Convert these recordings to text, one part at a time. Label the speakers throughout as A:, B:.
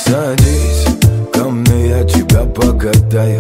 A: Садись ко мне, я тебя покатаю.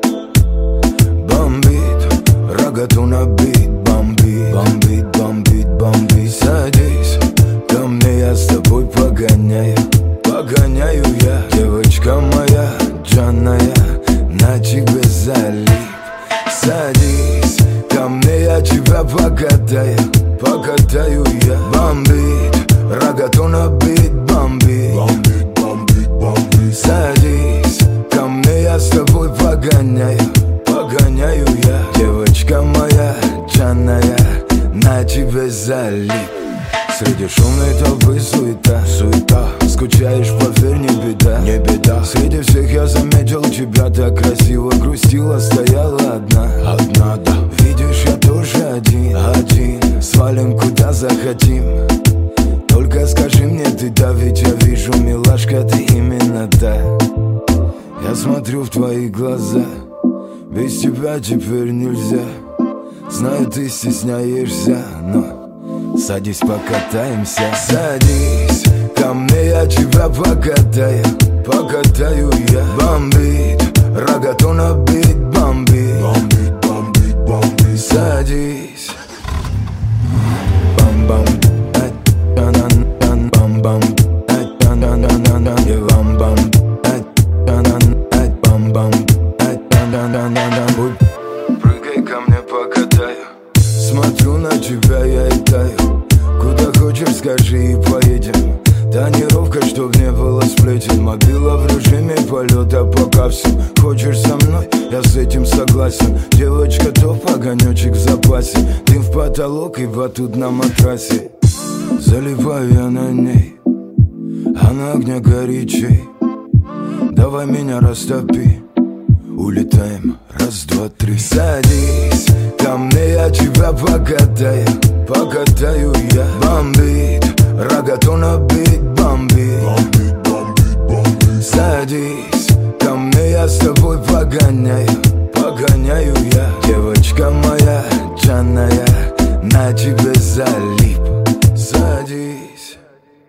A: Бомбит, рогату набит, бомбит, бомбит, бомбит, бомбит. Садись ко мне, я с тобой погоняю. Погоняю я, девочка моя, джанная, на тебе залип. Садись ко мне, я тебя покатаю. Покатаю я. Бомбит, рогату набит, бомбит, бомбит, бомбит, бомбит. Садись ко мне, я с тобой погоняю. Погоняю я, девочка моя, джанная, на тебе залип. Среди шумной толпы суета, суета. Скучаешь, поверь, не беда, не беда. Среди всех я заметил тебя, так красиво грустила, стояла одна, одна, да. Видишь, я тоже один, один. Свалим куда захотим. Только скажи мне ты, да, ведь я вижу, милашка, ты именно та. Я смотрю в твои глаза, без тебя теперь нельзя. Знаю, ты стесняешься, но садись, покатаемся. Садись ко мне, я тебя покатаю. Покатаю я. Бомбит, рогату набит, бомбит, бомбит, бомбит, бомбит. Садись. Бам-бам, бам-бам, бам-бам. Прыгай ко мне, покатаю. Смотрю на тебя, я и таю. Куда хочешь, скажи и поедем. Тонировка, чтоб не было сплетен. Мобила в режиме полета, пока все. Хочешь со мной, я с этим согласен. Девочка, топ, огонечек в запасе. Дым в потолок и батут на матрасе. Залипаю я на ней, а на огне горячей. Давай меня растопи, улетаем, раз, два, три. Садись ко мне, я тебя покатаю. Покатаю я. Бомбит, рогату набит, бомбит, бомбит, бомбит, бомбит. Садись ко мне, я с тобой